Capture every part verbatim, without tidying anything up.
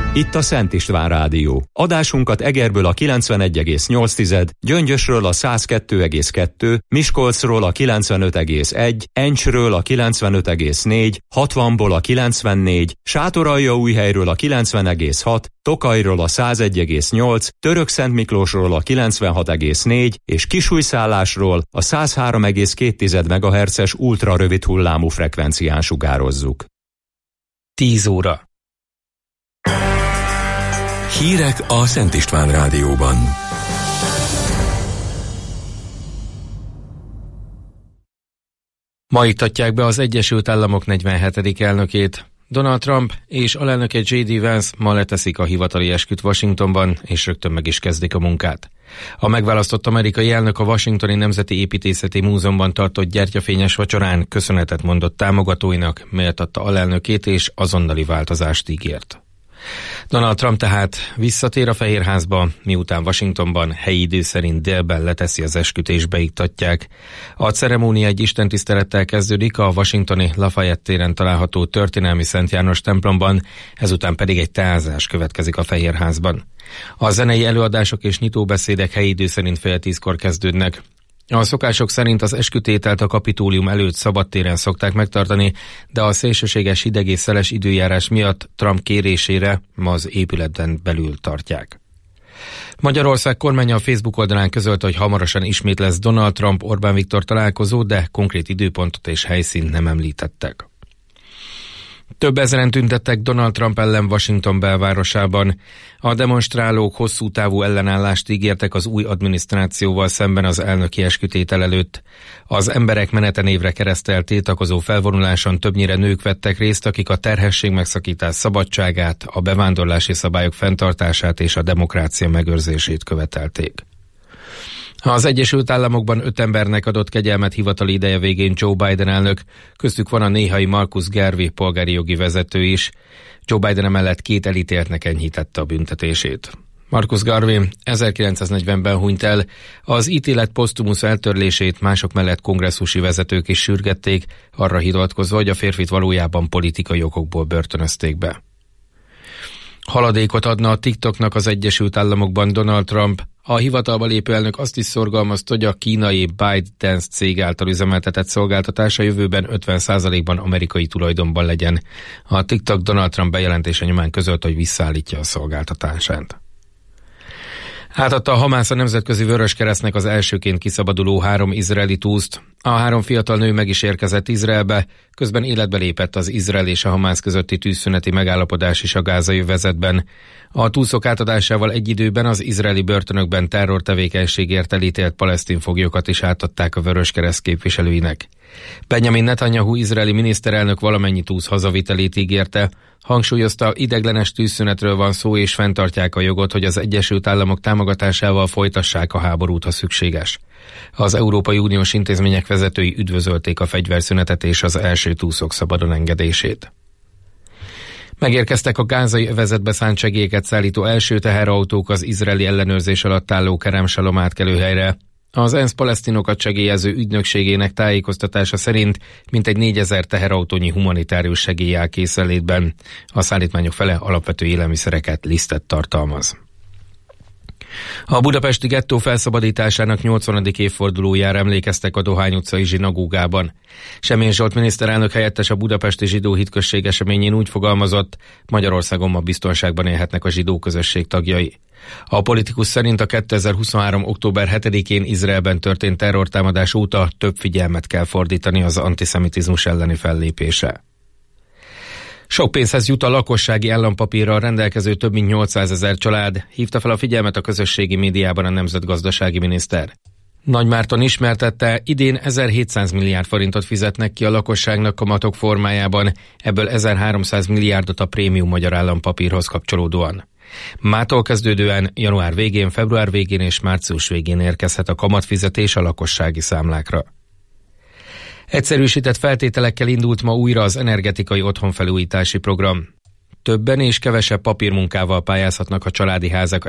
Itt a Szent István Rádió. Adásunkat Egerből a kilencvenegy egész nyolc, Gyöngyösről a száz kettő egész kettő, Miskolcról a kilencvenöt egész egy, Encsről a kilencvenöt egész négy, hatvanból a kilencvennégy, Sátoraljaújhelyről a kilencven egész hat, Tokajról a száz egy egész nyolc, Törökszentmiklósról a kilencvenhat egész négy és Kisújszállásról a száz három egész két megahertzes ultrarövid hullámú frekvencián sugározzuk. tíz óra. Hírek a Szent István Rádióban. Ma iktatják be az Egyesült Államok negyvenhetedik elnökét. Donald Trump és alelnöke jé dé Vance ma leteszik a hivatali esküt Washingtonban, és rögtön meg is kezdik a munkát. A megválasztott amerikai elnök a Washingtoni Nemzeti Építészeti Múzeumban tartott gyertyafényes vacsorán köszönetet mondott támogatóinak, méltatta alelnökét és azonnali változást ígért. Donald Trump tehát visszatér a Fehérházba, miután Washingtonban helyi idő szerint délben leteszi az esküt és beiktatják. A ceremónia egy istentisztelettel kezdődik a washingtoni Lafayette téren található történelmi Szent János templomban, ezután pedig egy teázás következik a Fehérházban. A zenei előadások és nyitóbeszédek helyi idő szerint fél tízkor kezdődnek. A szokások szerint az eskütételt a Kapitólium előtt szabadtéren szokták megtartani, de a szélsőséges hideg és szeles időjárás miatt Trump kérésére ma az épületen belül tartják. Magyarország kormánya a Facebook oldalán közölte, hogy hamarosan ismét lesz Donald Trump-Orbán Viktor találkozó, de konkrét időpontot és helyszínt nem említettek. Több ezeren tüntettek Donald Trump ellen Washington belvárosában. A demonstrálók hosszú távú ellenállást ígértek az új adminisztrációval szemben az elnöki eskütétel előtt. Az emberek menetenévre keresztelt tiltakozó felvonuláson többnyire nők vettek részt, akik a terhesség megszakítás szabadságát, a bevándorlási szabályok fenntartását és a demokrácia megőrzését követelték. Az Egyesült Államokban öt embernek adott kegyelmet hivatali ideje végén Joe Biden elnök, köztük van a néhai Marcus Garvey polgári jogi vezető is. Joe Biden emellett két elítéltnek enyhítette a büntetését. Marcus Garvey ezerkilencszáznegyvenben hunyt el, az ítélet posztumusz eltörlését mások mellett kongresszusi vezetők is sürgették, arra hivatkozva, hogy a férfit valójában politikai okokból börtönözték be. Haladékot adna a TikToknak az Egyesült Államokban Donald Trump. A hivatalba lépő elnök azt is szorgalmazta, hogy a kínai ByteDance cég által üzemeltetett szolgáltatása jövőben ötven százalékban amerikai tulajdonban legyen. A TikTok Donald Trump bejelentése nyomán közölte, hogy visszaállítja a szolgáltatását. Átadta a Hamász a Nemzetközi Vöröskeresztnek az elsőként kiszabaduló három izraeli túszt. A három fiatal nő meg is érkezett Izraelbe, közben életbe lépett az Izrael és a Hamász közötti tűzszüneti megállapodás is a gázai övezetben. A túszok átadásával egy időben az izraeli börtönökben terrortevékenységért elítélt palesztin foglyokat is átadták a Vöröskereszt képviselőinek. Benjamin Netanyahu izraeli miniszterelnök valamennyi túsz hazavitelét ígérte, hangsúlyozta, ideglenes tűzszünetről van szó, és fenntartják a jogot, hogy az Egyesült Államok támogatásával folytassák a háborút, ha szükséges. Az Európai Uniós intézmények vezetői üdvözölték a fegyverszünetet és az első túszok szabadon engedését. Megérkeztek a gázai övezetbe szánt segélyeket szállító első teherautók az izraeli ellenőrzés alatt álló Kerem Shalom átkelőhelyre. Az ENSZ palesztinokat segélyező ügynökségének tájékoztatása szerint mintegy négyezer teherautónyi humanitárius segély áll készenlétben. A szállítmányok fele alapvető élelmiszereket, lisztet tartalmaz. A budapesti gettó felszabadításának nyolcvanadik évfordulójára emlékeztek a Dohány utcai zsinagógában. Semjén Zsolt miniszterelnök helyettes a budapesti zsidó hitközség eseményén úgy fogalmazott, Magyarországon ma biztonságban élhetnek a zsidó közösség tagjai. A politikus szerint a kétezer-huszonhárom. október hetedikén Izraelben történt terrortámadás óta több figyelmet kell fordítani az antiszemitizmus elleni fellépésre. Sok pénzhez jut a lakossági állampapírral rendelkező több mint nyolcszázezer család, hívta fel a figyelmet a közösségi médiában a nemzetgazdasági miniszter. Nagy Márton ismertette, idén ezerhétszáz milliárd forintot fizetnek ki a lakosságnak kamatok formájában, ebből ezerháromszáz milliárdot a prémium magyar állampapírhoz kapcsolódóan. Mától kezdődően január végén, február végén és március végén érkezhet a kamatfizetés a lakossági számlákra. Egyszerűsített feltételekkel indult ma újra az energetikai otthonfelújítási program. Többen és kevesebb papírmunkával pályázhatnak a családi házak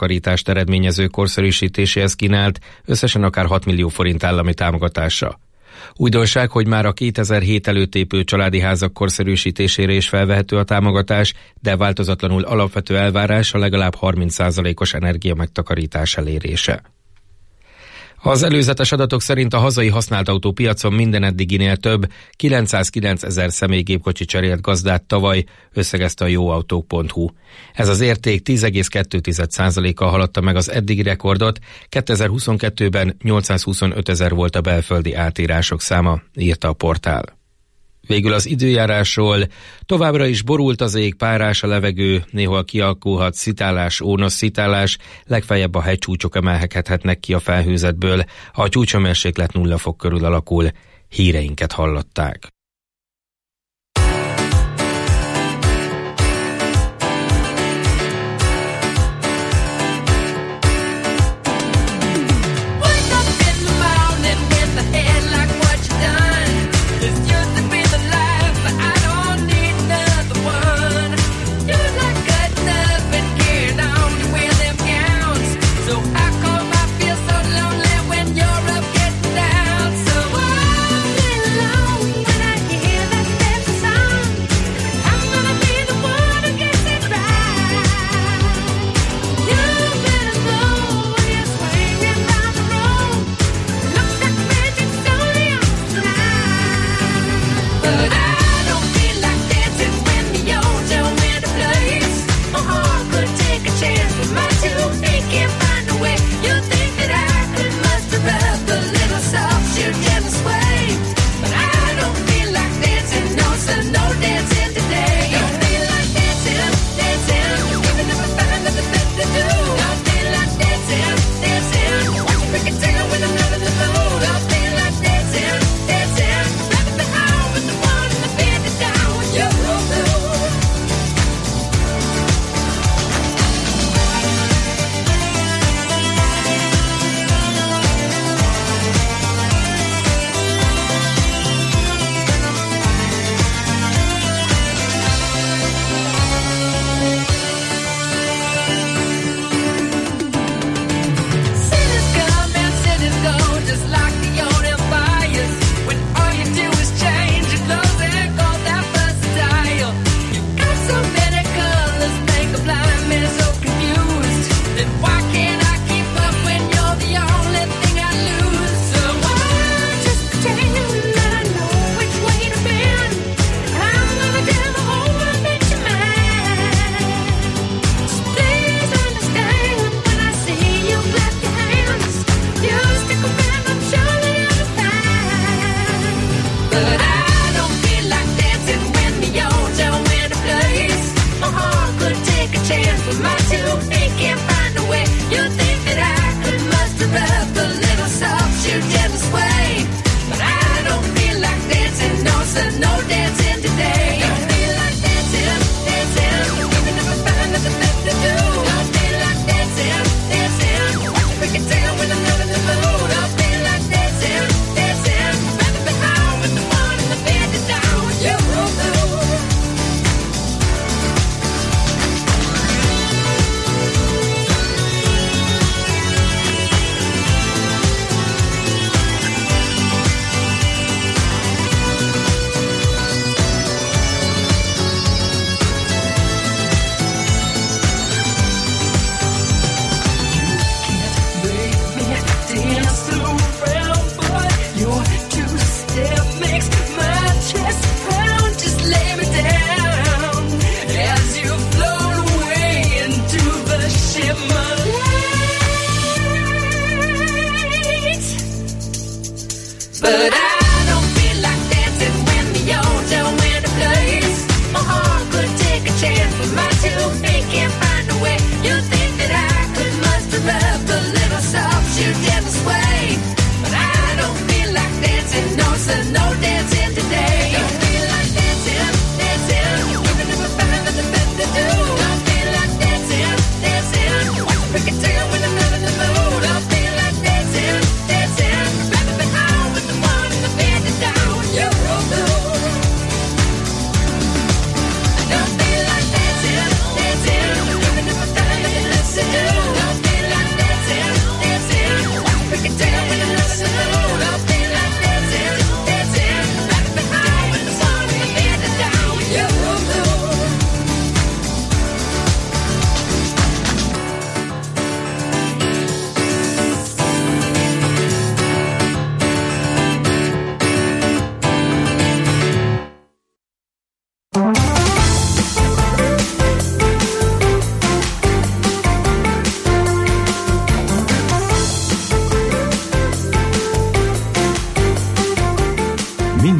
energiamegtakarítást eredményező korszerűsítéséhez kínált, összesen akár hat millió forint állami támogatásra. Újdonság, hogy már a kétezer-hét előtt épült családi házak korszerűsítésére is felvehető a támogatás, de változatlanul alapvető elvárás a legalább harminc százalékos energia megtakarítás elérése. Az előzetes adatok szerint a hazai használt autópiacon minden eddiginél több, kilencszázkilencezer személygépkocsi cserélt gazdát tavaly, összegezte a jóautók pont hu. Ez az érték tíz egész kettő százalékkal haladta meg az eddigi rekordot, kétezer-huszonkettőben nyolcszázhuszonötezer volt a belföldi átírások száma, írta a portál. Végül az időjárásról: továbbra is borult az ég, párás a levegő, néhol kialakulhat szitálás, ónos szitálás, legfeljebb a hegycsúcsok emelkedhetnek ki a felhőzetből, a csúcshőmérséklet nulla fok körül alakul. Híreinket hallották.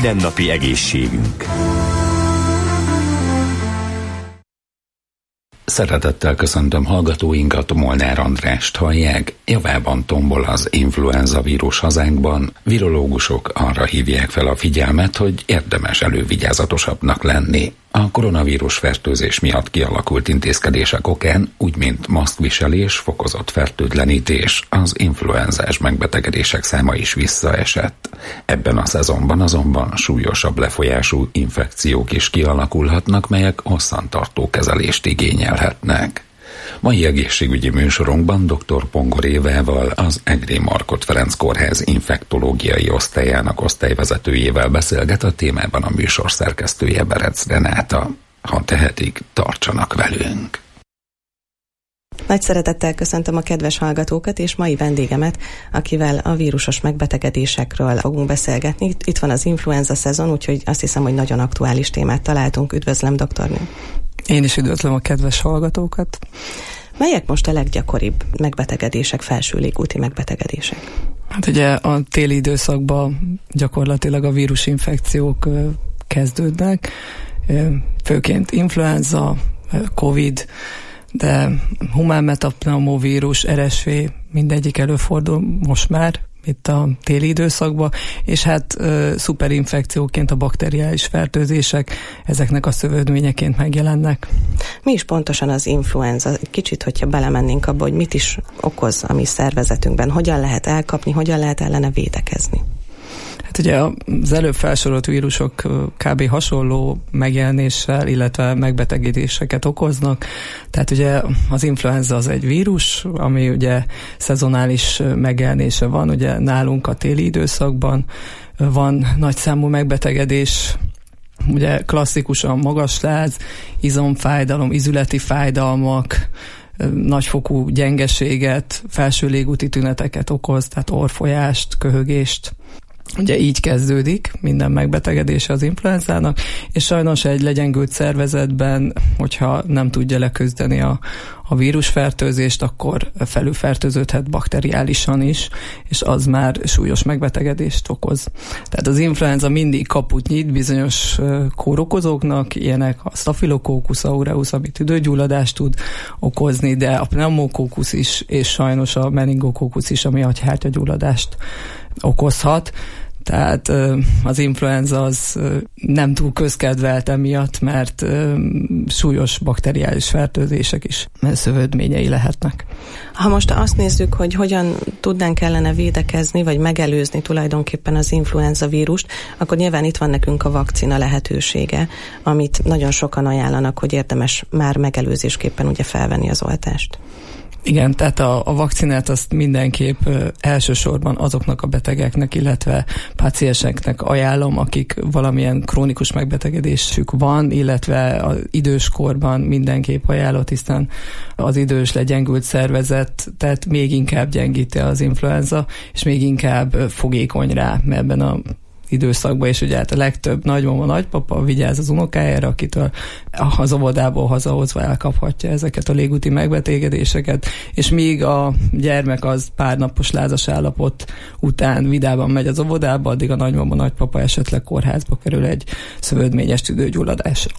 Mindennapi egészségünk. Szeretettel köszöntöm hallgatóinkat, Molnár Andrást hallják. Javában tombol az influenza vírus hazánkban. Virológusok arra hívják fel a figyelmet, hogy érdemes elővigyázatosabbnak lenni. A koronavírus fertőzés miatt kialakult intézkedések okán, úgy mint maszkviselés, fokozott fertőtlenítés, az influenzás megbetegedések száma is visszaesett. Ebben a szezonban azonban súlyosabb lefolyású infekciók is kialakulhatnak, melyek hosszantartó kezelést igényelhetnek. Mai egészségügyi műsorunkban dr. Pongor Évával, az Egri Markhot Ferenc Kórház infektológiai osztályának osztályvezetőjével beszélget, a témában a műsor szerkesztője Berec Renáta. Ha tehetik, tartsanak velünk! Nagy szeretettel köszöntöm a kedves hallgatókat és mai vendégemet, akivel a vírusos megbetegedésekről fogunk beszélgetni. Itt van az influenza szezon, úgyhogy azt hiszem, hogy nagyon aktuális témát találtunk. Üdvözlöm, doktornő! Én is üdvözlöm a kedves hallgatókat. Melyek most a leggyakoribb megbetegedések, felső légúti megbetegedések? Hát ugye a téli időszakban gyakorlatilag a vírusinfekciók kezdődnek, főként influenza, Covid, de humán metapneumovírus, er es vé, mindegyik előfordul most már itt a téli időszakban, és hát ö, szuperinfekcióként a bakteriális fertőzések ezeknek a szövődményeként megjelennek. Mi is pontosan az influenza? Kicsit, hogyha belemennénk abba, hogy mit is okoz a mi szervezetünkben, hogyan lehet elkapni, hogyan lehet ellene védekezni? Hát ugye az előbb felsorolt vírusok kb. Hasonló megjelenéssel, illetve megbetegedéseket okoznak. Tehát ugye az influenza az egy vírus, ami ugye szezonális megjelenése van, ugye nálunk a téli időszakban van nagyszámú megbetegedés, ugye klasszikusan magasláz, izomfájdalom, izületi fájdalmak, nagyfokú gyengeséget, felső légúti tüneteket okoz, tehát orrfolyást, köhögést. Ugye így kezdődik minden megbetegedése az influenzának, és sajnos egy legyengült szervezetben, hogyha nem tudja leküzdeni a, a vírusfertőzést, akkor felülfertőződhet bakteriálisan is, és az már súlyos megbetegedést okoz. Tehát az influenza mindig kaput nyit bizonyos kórokozóknak, ilyenek a Staphylococcus aureus, ami tüdőgyulladást tud okozni, de a pneumokókusz is, és sajnos a meningokókusz is, ami agyhártyagyulladást okozhat. Tehát az influenza az nem túl közkedvelt emiatt, mert súlyos bakteriális fertőzések is szövődményei lehetnek. Ha most azt nézzük, hogy hogyan tudnánk ellene védekezni, vagy megelőzni tulajdonképpen az influenza vírust, akkor nyilván itt van nekünk a vakcina lehetősége, amit nagyon sokan ajánlanak, hogy érdemes már megelőzésképpen ugye felvenni az oltást. Igen, tehát a, a vakcinát azt mindenképp ö, elsősorban azoknak a betegeknek, illetve pácienseknek ajánlom, akik valamilyen krónikus megbetegedésük van, illetve az időskorban mindenképp ajánlott, hiszen az idős legyengült szervezet, tehát még inkább gyengíti az influenza, és még inkább fogékony rá ebben a időszakban, és ugye hát a legtöbb nagymama, nagypapa vigyáz az unokájára, akitől az óvodából hazahozva elkaphatja ezeket a légúti megbetegedéseket, és míg a gyermek az pár napos lázas állapot után vidában megy az óvodába, addig a nagymama, nagypapa esetleg kórházba kerül egy szövődményes tüdőgyulladással.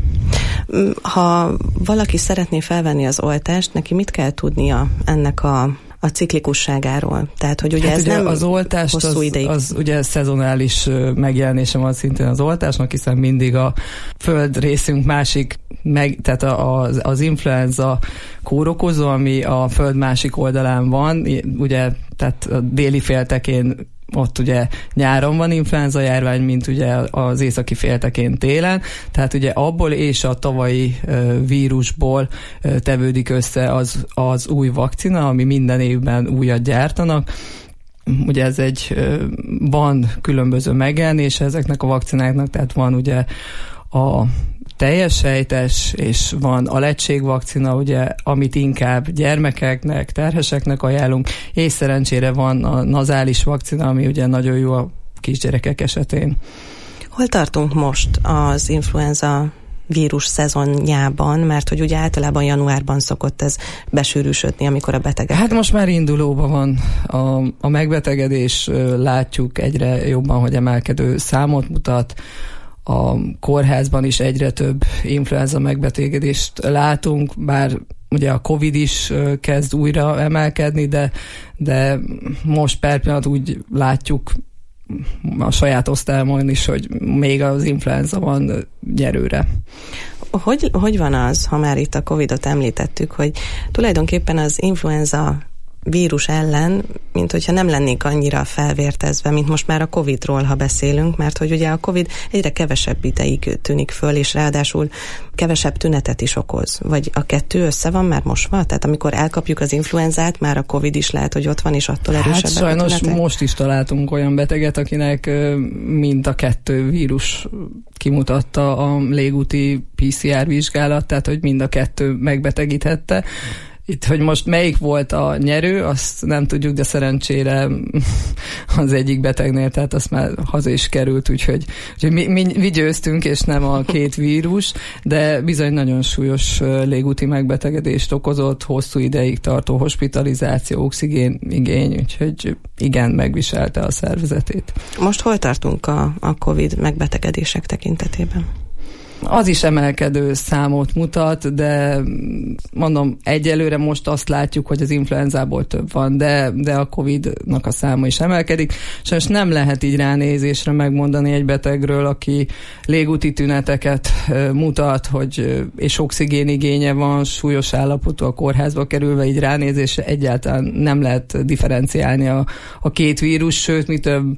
Ha valaki szeretné felvenni az oltást, neki mit kell tudnia ennek a a ciklikusságáról? Tehát, hogy ugye hát ez ugye nem az oltást hosszú az, ideig. az ugye szezonális megjelenése van szintén az oltásnak, hiszen mindig a földrészünk másik, meg, tehát az, az influenza kórokozó, ami a föld másik oldalán van, ugye, tehát a déli féltekén ott ugye nyáron van influenza járvány, mint ugye az északi féltekén télen, tehát ugye abból és a tavalyi uh, vírusból uh, tevődik össze az, az új vakcina, ami minden évben újat gyártanak. Ugye ez egy, uh, van különböző megjelenése ezeknek a vakcináknak, tehát van ugye a teljes sejtes, és van a leegységvakcina, ugye, amit inkább gyermekeknek, terheseknek ajánlunk, és szerencsére van a nazális vakcina, ami ugye nagyon jó a kisgyerekek esetén. Hol tartunk most az influenza vírus szezonjában, mert hogy ugye általában januárban szokott ez besűrűsödni, amikor a betegek... Hát most már indulóban van a, a megbetegedés, látjuk egyre jobban, hogy emelkedő számot mutat. A kórházban is egyre több influenza megbetegedést látunk, bár ugye a Covid is kezd újra emelkedni, de, de most per pillanat úgy látjuk a saját osztályomon is, hogy még az influenza van gyerőre. Hogy, hogy van az, ha már itt a Covidot említettük, hogy tulajdonképpen az influenza vírus ellen, mint hogyha nem lennénk annyira felvértezve, mint most már a Covidról, ha beszélünk, mert hogy ugye a Covid egyre kevesebb ideig tűnik föl, és ráadásul kevesebb tünetet is okoz. Vagy a kettő össze van már mosva? Tehát amikor elkapjuk az influenzát, már a Covid is lehet, hogy ott van, és attól erősebb. Hát sajnos most is találtunk olyan beteget, akinek mind a kettő vírus kimutatta a légúti pé cé er vizsgálat, tehát hogy mind a kettő megbetegíthette. Itt, hogy most melyik volt a nyerő, azt nem tudjuk, de szerencsére az egyik betegnél, tehát azt már haza is került, úgyhogy, úgyhogy mi, mi, mi győztünk, és nem a két vírus, de bizony nagyon súlyos légúti megbetegedést okozott, hosszú ideig tartó hospitalizáció, oxigén igény, úgyhogy igen, megviselte a szervezetét. Most hol tartunk a, a Covid megbetegedések tekintetében? Az is emelkedő számot mutat, de mondom, egyelőre most azt látjuk, hogy az influenzából több van, de, de a Covidnak a száma is emelkedik. Sajnos nem lehet így ránézésre megmondani egy betegről, aki légúti tüneteket mutat, hogy, és oxigénigénye van, súlyos állapotú, a kórházba kerülve, így ránézésre egyáltalán nem lehet differenciálni a, a két vírus, sőt, mi több,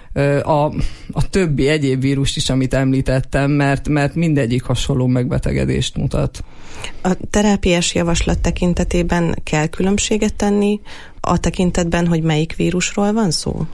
A, a többi egyéb vírust is, amit említettem, mert, mert mindegyik hasonló megbetegedést mutat. A terápiás javaslat tekintetében kell különbséget tenni a tekintetben, hogy melyik vírusról van szó?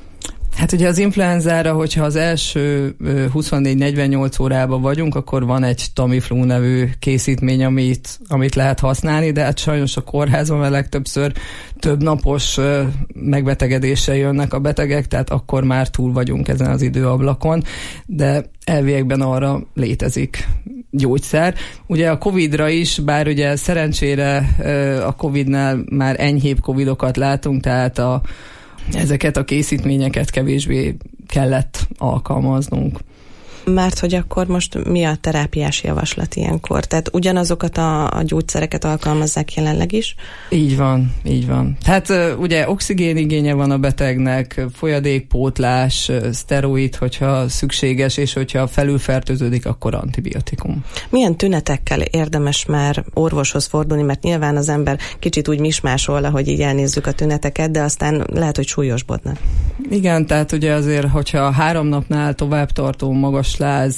Hát ugye az influenzára, hogyha az első huszonnégy-negyvennyolc órában vagyunk, akkor van egy Tamiflu nevű készítmény, amit, amit lehet használni, de hát sajnos a kórházban mert legtöbbször több napos megbetegedéssel jönnek a betegek, tehát akkor már túl vagyunk ezen az időablakon, de elviekben arra létezik gyógyszer. Ugye a Covidra is, bár ugye szerencsére a Covidnál már enyhébb Covidokat látunk, tehát a ezeket a készítményeket kevésbé kellett alkalmaznunk. Mert hogy akkor most mi a terápiás javaslat ilyenkor? Tehát ugyanazokat a, a gyógyszereket alkalmazzák jelenleg is? Így van, így van. Tehát ugye oxigénigénye van a betegnek, folyadékpótlás, szteroid, hogyha szükséges, és hogyha felülfertőződik, akkor antibiotikum. Milyen tünetekkel érdemes már orvoshoz fordulni, mert nyilván az ember kicsit úgy mismásol, ahogy így elnézzük a tüneteket, de aztán lehet, hogy súlyosbodnak. Igen, tehát ugye azért, hogyha három napnál tovább tartó magas láz,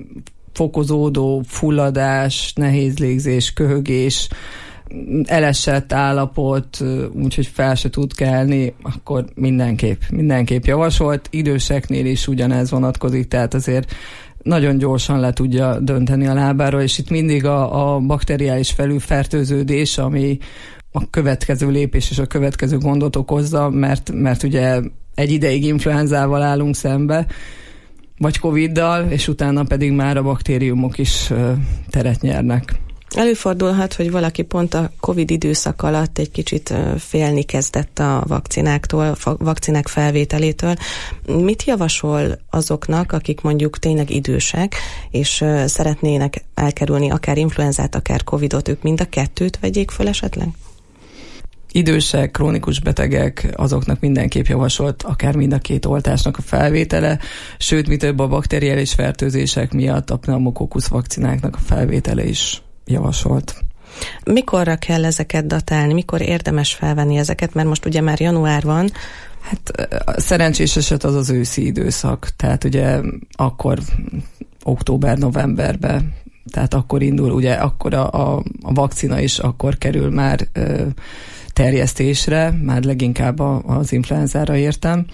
fokozódó fulladás, nehéz légzés, köhögés, elesett állapot, úgyhogy fel se tud kelni, akkor mindenképp, mindenképp javasolt. Időseknél is ugyanez vonatkozik, tehát azért nagyon gyorsan le tudja dönteni a lábáról, és itt mindig a, a bakteriális felülfertőződés, ami a következő lépés és a következő gondot okozza, mert, mert ugye egy ideig influenzával állunk szembe, vagy Coviddal, és utána pedig már a baktériumok is uh, teret nyernek. Előfordulhat, hogy valaki pont a Covid időszak alatt egy kicsit félni kezdett a vakcináktól, a vakcinák felvételétől. Mit javasol azoknak, akik mondjuk tényleg idősek, és szeretnének elkerülni akár influenzát, akár Covidot, ők mind a kettőt vegyék föl esetleg? Idősek, krónikus betegek, azoknak mindenképp javasolt akár mind a két oltásnak a felvétele, sőt, mi több a bakteriális fertőzések miatt a pneumokokkusz vakcináknak a felvétele is javasolt. Mikorra kell ezeket datálni? Mikor érdemes felvenni ezeket? Mert most ugye már január van. Hát a szerencsés eset az az őszi időszak, tehát ugye akkor október-novemberben, tehát akkor indul, ugye akkor a, a, a vakcina is akkor kerül már ö, terjesztésre, már leginkább az influenzára értem.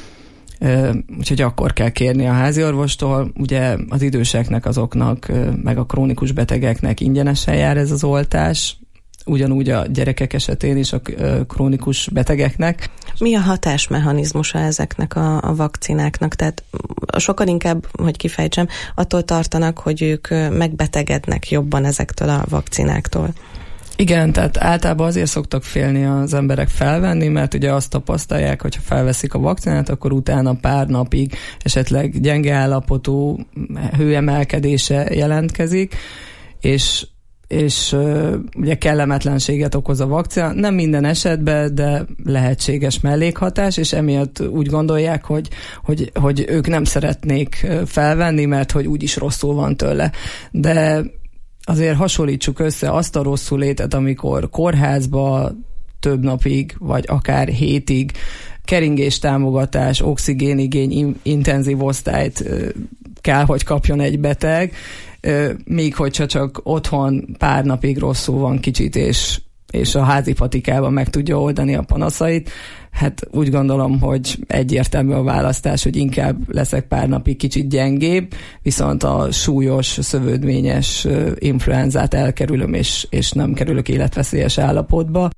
Úgyhogy akkor kell kérni a háziorvostól. Ugye az időseknek, azoknak, meg a krónikus betegeknek ingyenesen jár ez az oltás, ugyanúgy a gyerekek esetén is, a krónikus betegeknek. Mi a hatásmechanizmusa ezeknek a, a vakcináknak? Tehát sokan inkább, hogy kifejtsem, attól tartanak, hogy ők megbetegednek jobban ezektől a vakcináktól. Igen, tehát általában azért szoktak félni az emberek felvenni, mert ugye azt tapasztalják, hogyha felveszik a vakcinát, akkor utána pár napig esetleg gyenge állapotú hőemelkedése jelentkezik, és és uh, ugye kellemetlenséget okoz a vakcina. Nem minden esetben, de lehetséges mellékhatás, és emiatt úgy gondolják, hogy, hogy, hogy ők nem szeretnék felvenni, mert hogy úgyis rosszul van tőle. De azért hasonlítsuk össze azt a rosszul létet, amikor kórházba több napig, vagy akár hétig keringéstámogatás, oxigénigény, intenzív osztályt kell, hogy kapjon egy beteg, még hogyha csak otthon pár napig rosszul van kicsit, és, és a házi patikában meg tudja oldani a panaszait, hát úgy gondolom, hogy egyértelmű a választás, hogy inkább leszek pár napig kicsit gyengébb, viszont a súlyos, szövődményes influenzát elkerülöm, és, és nem kerülök életveszélyes állapotba.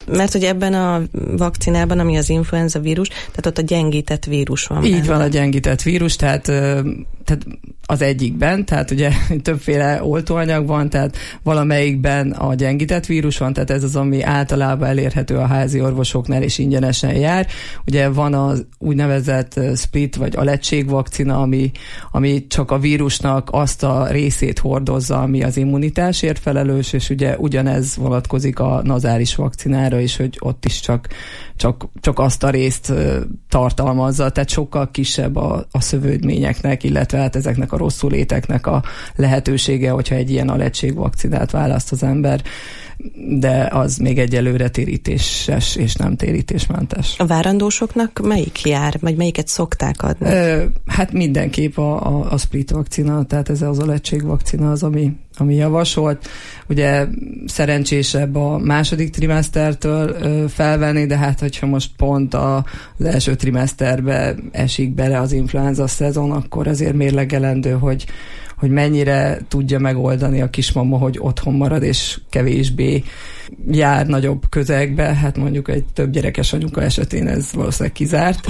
Mert hogy ebben a vakcinában, ami az influenza vírus, tehát ott a gyengített vírus van. Így benne. van, a gyengített vírus, tehát, tehát az egyikben, tehát ugye többféle oltóanyag van, tehát valamelyikben a gyengített vírus van, tehát ez az, ami általában elérhető a házi orvosoknál és ingyenesen jár. Ugye van az úgynevezett split vagy aletségvakcina, ami, ami csak a vírusnak azt a részét hordozza, ami az immunitásért felelős, és ugye ugyanez vonatkozik a nazális vakcinára is, hogy ott is csak, csak, csak azt a részt tartalmazza, tehát sokkal kisebb a, a szövődményeknek, illetve hát ezeknek a rosszuléteknek a lehetősége, hogyha egy ilyen aletségvakcinát választ az ember, de az még egyelőre térítéses és nem térítésmentes. A várandósoknak melyik jár, vagy melyiket szokták adni? Ö, hát mindenképp a, a, a split vakcina, tehát ez az aletségvakcina az, ami, ami javasolt. Ugye szerencsésebb a második trimesztertől ö, felvenni, de hát hogyha most pont a, az első trimeszterbe esik bele az influenza szezon, akkor azért mérlegelendő, hogy hogy mennyire tudja megoldani a kismama, hogy otthon marad, és kevésbé jár nagyobb közegbe. Hát mondjuk egy több gyerekes anyuka esetén ez valószínűleg kizárt.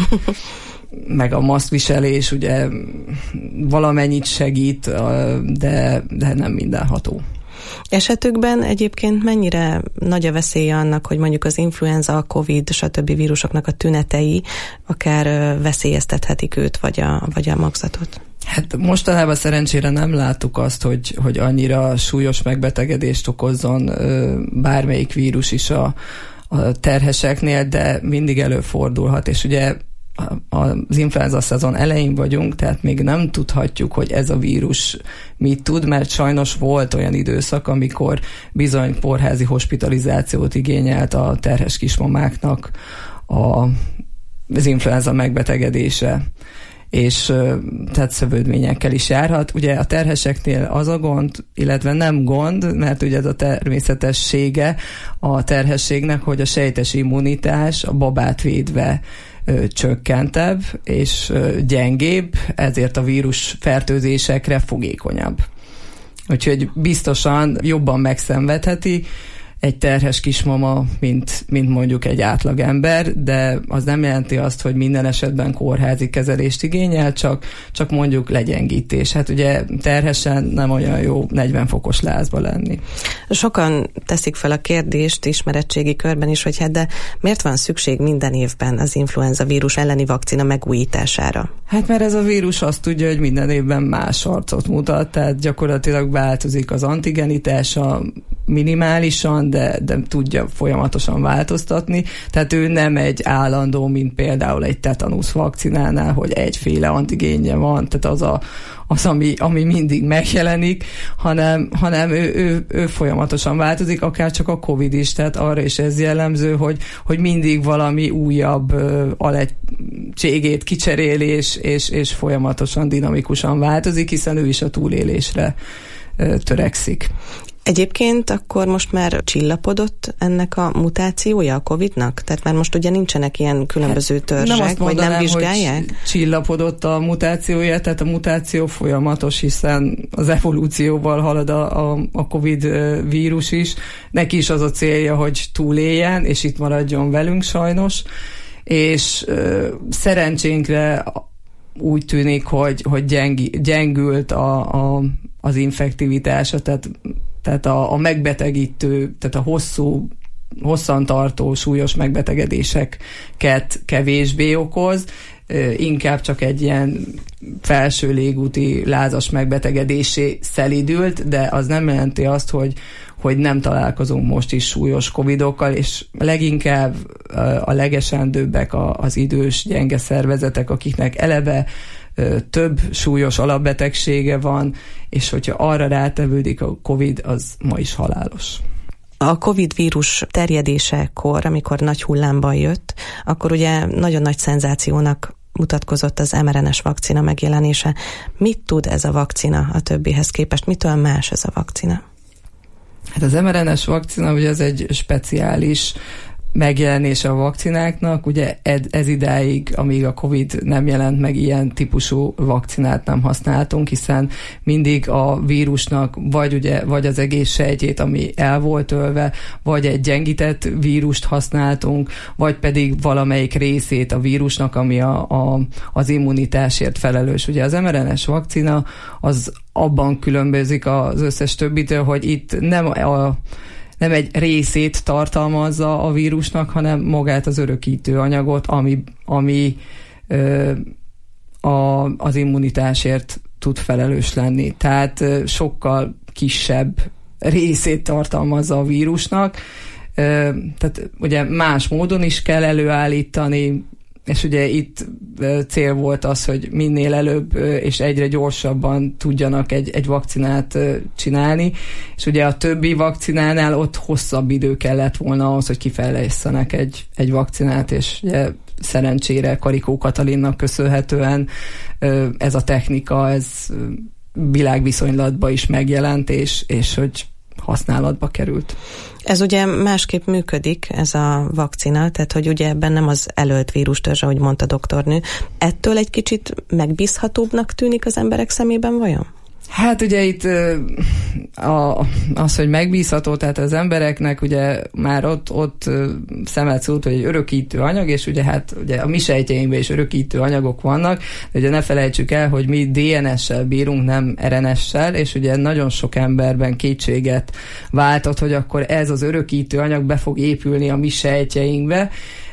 Meg a maszkviselés ugye valamennyit segít, de, de nem mindenható. Esetükben egyébként mennyire nagy a veszélye annak, hogy mondjuk az influenza, a Covid, stb. Vírusoknak a tünetei akár veszélyeztethetik őt, vagy a, vagy a magzatot? Hát mostanában szerencsére nem láttuk azt, hogy, hogy annyira súlyos megbetegedést okozzon bármelyik vírus is a, a terheseknél, de mindig előfordulhat, és ugye az influenza szezon elején vagyunk, tehát még nem tudhatjuk, hogy ez a vírus mit tud, mert sajnos volt olyan időszak, amikor bizony kórházi hospitalizációt igényelt a terhes kismamáknak a, az influenza megbetegedése, és tehát szövődményekkel is járhat. Ugye a terheseknél az a gond, illetve nem gond, mert ugye ez a természetessége a terhességnek, hogy a sejtes immunitás a babát védve ö, csökkentebb és ö, gyengébb, ezért a vírus fertőzésekre fogékonyabb. Úgyhogy biztosan jobban megszenvedheti egy terhes kismama, mint, mint mondjuk egy átlagember, de az nem jelenti azt, hogy minden esetben kórházi kezelést igényel, csak, csak mondjuk legyengítés. Hát ugye terhesen nem olyan jó negyven fokos lázba lenni. Sokan teszik fel a kérdést ismeretségi körben is, hogy hát de miért van szükség minden évben az influenza vírus elleni vakcina megújítására? Hát mert ez a vírus azt tudja, hogy minden évben más arcot mutat, tehát gyakorlatilag változik az antigenitása minimálisan, de, de tudja folyamatosan változtatni. Tehát ő nem egy állandó, mint például egy tetanusz vakcinánál, hogy egyféle antigénje van, tehát az, a, az ami, ami mindig megjelenik, hanem, hanem ő, ő, ő folyamatosan változik, akár csak a Covid is, tehát arra is ez jellemző, hogy, hogy mindig valami újabb uh, aletségét kicserél, és, és, és folyamatosan dinamikusan változik, hiszen ő is a túlélésre uh, törekszik. Egyébként akkor most már csillapodott ennek a mutációja a Covidnak? Tehát már most ugye nincsenek ilyen különböző törzsek, nem vagy nem vizsgálják? Hogy csillapodott a mutációja, tehát a mutáció folyamatos, hiszen az evolúcióval halad a, a, a Covid vírus is. Neki is az a célja, hogy túléljen, és itt maradjon velünk sajnos. És ö, szerencsénkre úgy tűnik, hogy, hogy gyengi, gyengült a, a, az infektivitása, tehát tehát a, a megbetegítő, tehát a hosszú, hosszantartó, súlyos megbetegedéseket kevésbé okoz, inkább csak egy ilyen felső légúti lázas megbetegedésé szelidült, de az nem jelenti azt, hogy, hogy nem találkozunk most is súlyos covidokkal, és leginkább a legesendőbbek az idős, gyenge szervezetek, akiknek eleve több súlyos alapbetegsége van, és hogyha arra rátevődik a Covid, az ma is halálos. A Covid vírus terjedésekor, amikor nagy hullámban jött, akkor ugye nagyon nagy szenzációnak mutatkozott az em er en es vakcina megjelenése. Mit tud ez a vakcina a többihez képest? Mitől más ez a vakcina? Hát az em er en es vakcina ugye az egy speciális megjelenése a vakcináknak, ugye ez, ez idáig, amíg a Covid nem jelent meg, ilyen típusú vakcinát nem használtunk, hiszen mindig a vírusnak vagy, ugye, vagy az egész sejtjét, ami el volt ölve, vagy egy gyengített vírust használtunk, vagy pedig valamelyik részét a vírusnak, ami a, a, az immunitásért felelős. Ugye az em er en es vakcina az abban különbözik az összes többitől, hogy itt nem a nem egy részét tartalmazza a vírusnak, hanem magát az örökítő anyagot, ami, ami ö, a, az immunitásért tud felelős lenni. Tehát ö, sokkal kisebb részét tartalmazza a vírusnak. Ö, tehát ugye más módon is kell előállítani, és ugye itt cél volt az, hogy minél előbb és egyre gyorsabban tudjanak egy, egy vakcinát csinálni, és ugye a többi vakcinánál ott hosszabb idő kellett volna ahhoz, hogy kifejlesztenek egy, egy vakcinát, és ugye szerencsére Karikó Katalinnak köszönhetően ez a technika, ez világviszonylatban is megjelent, és, és hogy használatba került. Ez ugye másképp működik, ez a vakcina, tehát hogy ugye ebben nem az elölt vírustörzs, ahogy mondta doktornő. Ettől egy kicsit megbízhatóbbnak tűnik az emberek szemében vajon? Hát ugye itt a, az, hogy megbízható, tehát az embereknek ugye már ott, ott szemet szólt, hogy egy örökítő anyag, és ugye hát ugye a mi sejtjeinkben is örökítő anyagok vannak, de ugye ne felejtsük el, hogy mi dé en es-sel bírunk, nem er en es-sel, és ugye nagyon sok emberben kétséget váltott, hogy akkor ez az örökítő anyag be fog épülni a mi sejtjeinkbe.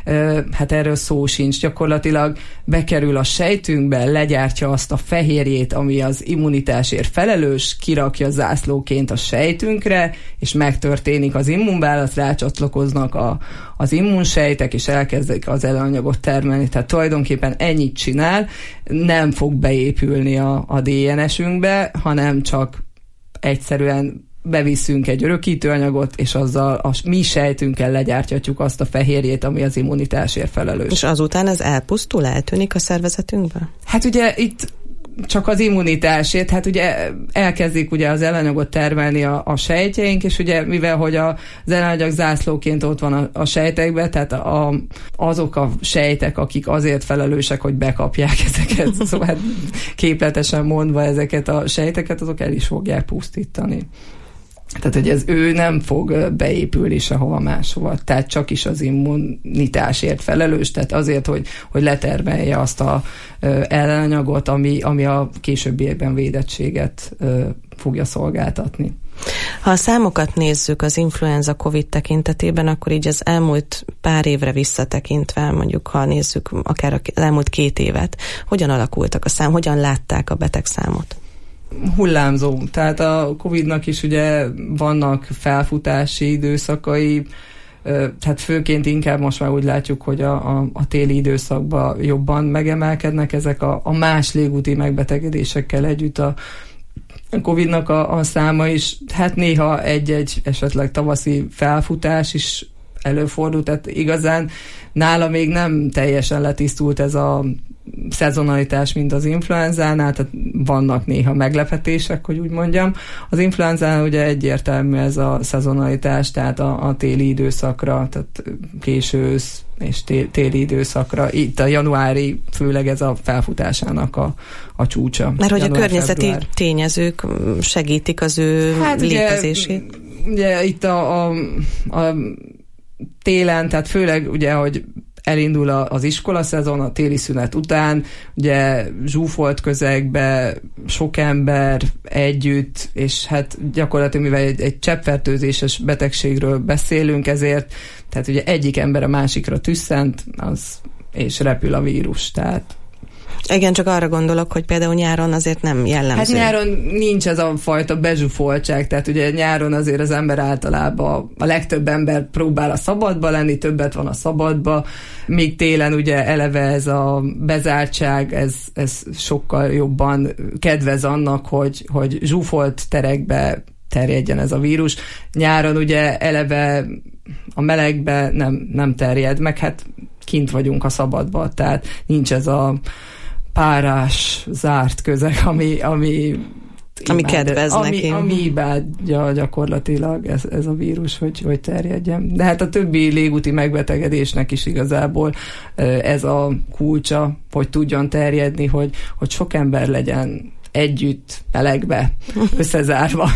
Hát erről szó sincs. Gyakorlatilag bekerül a sejtünkbe, legyártja azt a fehérjét, ami az immunitásért felelős, kirakja zászlóként a sejtünkre, és megtörténik az immunválasz, rácsatlakoznak a, az immunsejtek, és elkezdik az ellenanyagot termelni. Tehát tulajdonképpen ennyit csinál, nem fog beépülni a, a dé en es-ünkbe, hanem csak egyszerűen beviszünk egy örökítőanyagot, és azzal a mi sejtünkkel legyárthatjuk azt a fehérjét, ami az immunitásért felelős. És azután ez elpusztul, eltűnik a szervezetünkből? Hát ugye itt csak az immunitásért, hát ugye elkezdik ugye az ellenanyagot termelni a, a sejtjeink, és ugye mivel, hogy a, az ellenanyag zászlóként ott van a, a sejtekben, tehát a, azok a sejtek, akik azért felelősek, hogy bekapják ezeket, szóval képletesen mondva ezeket a sejteket, azok el is fogják pusztítani. Tehát, hogy ez ő nem fog beépülni sehova máshova, tehát csak is az immunitásért felelős, tehát azért, hogy, hogy letermelje azt a ö, ellenanyagot, ami, ami a későbbiekben védettséget ö, fogja szolgáltatni. Ha a számokat nézzük az influenza Covid tekintetében, akkor így az elmúlt pár évre visszatekintve, mondjuk ha nézzük akár az elmúlt két évet, hogyan alakultak a szám, hogyan látták a betegszámot? Hullámzó. Tehát a Covidnak is ugye vannak felfutási időszakai, tehát főként inkább most már úgy látjuk, hogy a, a, a téli időszakban jobban megemelkednek ezek a, a más légúti megbetegedésekkel együtt a Covidnak a, a száma is. Hát néha egy-egy esetleg tavaszi felfutás is előfordul, tehát igazán nála még nem teljesen letisztult ez a szezonalitás, mint az influenzánál, tehát vannak néha meglepetések, hogy úgy mondjam. Az influenzánál ugye egyértelmű ez a szezonalitás, tehát a, a téli időszakra, tehát késő ősz és tél, téli időszakra. Itt a januári, főleg ez a felfutásának a, a csúcsa. Mert hogy Január, a környezeti február. Tényezők segítik az ő hát létezését? Ugye, ugye itt a, a, a télen, tehát főleg ugye, hogy elindul az iskolaszezon a téli szünet után, ugye zsúfolt közegbe sok ember együtt, és hát gyakorlatilag mivel egy, egy cseppfertőzéses betegségről beszélünk, ezért, tehát ugye egyik ember a másikra tüsszent, az, és repül a vírus, tehát igen, csak arra gondolok, hogy például nyáron azért nem jellemző. Hát nyáron nincs ez a fajta bezsúfoltság, tehát ugye nyáron azért az ember általában, a legtöbb ember próbál a szabadba lenni, többet van a szabadba, míg télen ugye eleve ez a bezártság, ez, ez sokkal jobban kedvez annak, hogy, hogy zsúfolt terekbe terjedjen ez a vírus. Nyáron ugye eleve a melegbe nem, nem terjed, meg hát kint vagyunk a szabadba, tehát nincs ez a párás, zárt közeg, ami, ami ami kedvez ami, neki. Ami imádja gyakorlatilag ez, ez a vírus, hogy, hogy terjedjen. De hát a többi légúti megbetegedésnek is igazából ez a kulcsa, hogy tudjon terjedni, hogy, hogy sok ember legyen együtt, melegbe, összezárva.